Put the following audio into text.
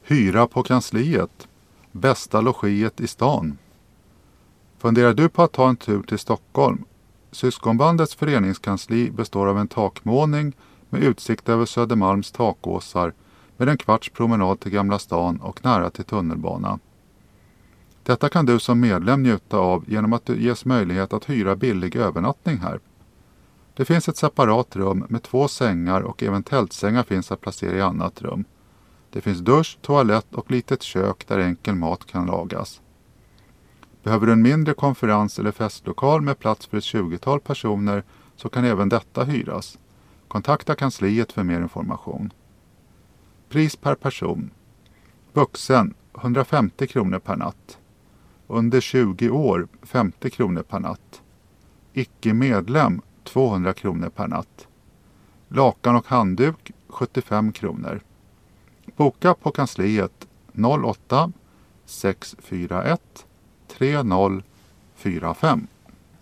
Hyra på kansliet. Bästa logiet i stan. Funderar du på att ta en tur till Stockholm? Syskonbandets föreningskansli består av en takmåning med utsikt över Södermalms takåsar med en kvarts promenad till Gamla stan och nära till tunnelbana. Detta kan du som medlem njuta av genom att du ges möjlighet att hyra billig övernattning här. Det finns ett separat rum med 2 sängar och även tältsängar finns att placera i annat rum. Det finns dusch, toalett och litet kök där enkel mat kan lagas. Behöver du en mindre konferens- eller festlokal med plats för ett 20-tal personer så kan även detta hyras. Kontakta kansliet för mer information. Pris per person. Vuxen 150 kronor per natt. Under 20 år 50 kronor per natt. Icke-medlem 200 kronor per natt. Lakan och handduk 75 kronor. Boka på kansliet 08 641 3045.